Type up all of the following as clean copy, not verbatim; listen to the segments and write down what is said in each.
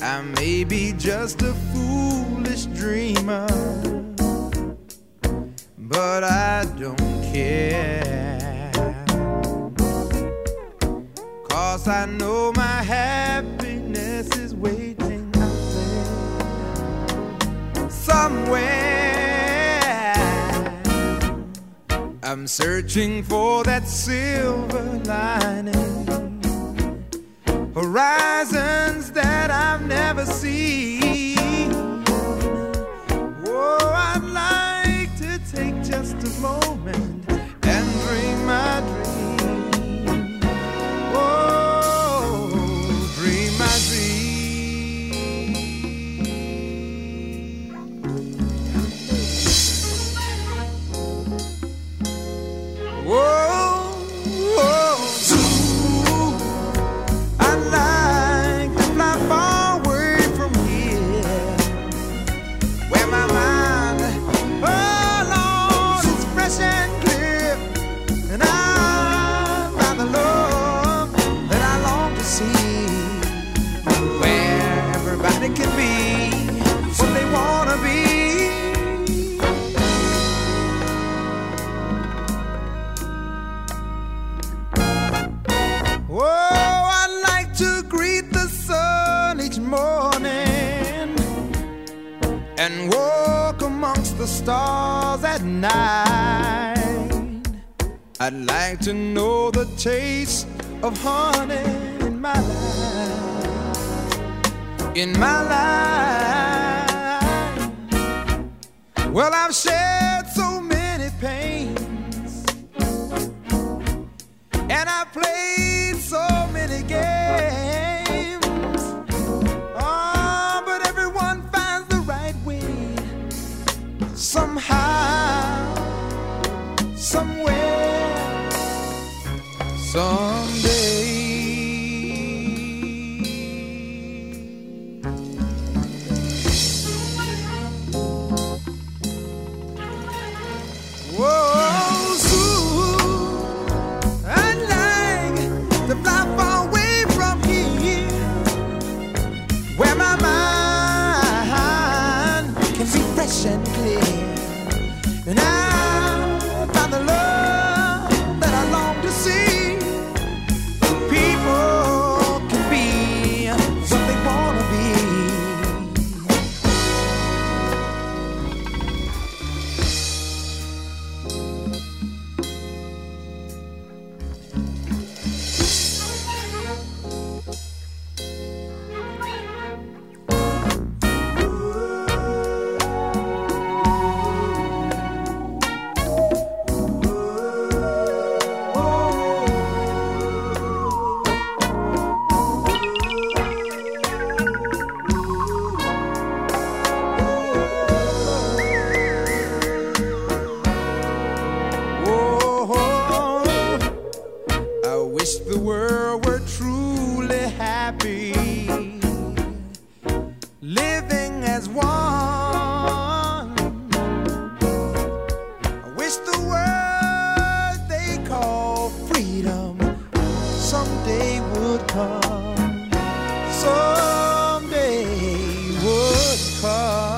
I may be just a foolish dreamer, but I don't care, 'cause I know my happiness is waiting out there somewhere. I'm searching for that silver lining, horizons that I've never seen. Oh, I'd like to take just a moment and dream my dream. Oh, dream my dream. Whoa. It can be what they wanna be. Oh, I like to greet the sun each morning and walk amongst the stars at night. I'd like to know the taste of honey in my life. In my life, well, I've shared so many pains, and I've played so many games. Oh, but everyone finds the right way, somehow, somewhere, someday. And clear, and I found the love that I long to see. People can be what they wanna be. The world were truly happy, living as one. I wish the word they call freedom someday would come, someday would come.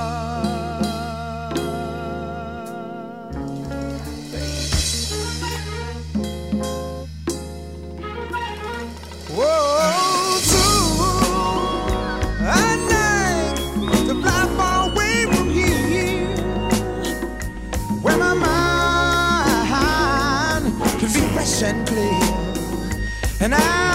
And clear, and I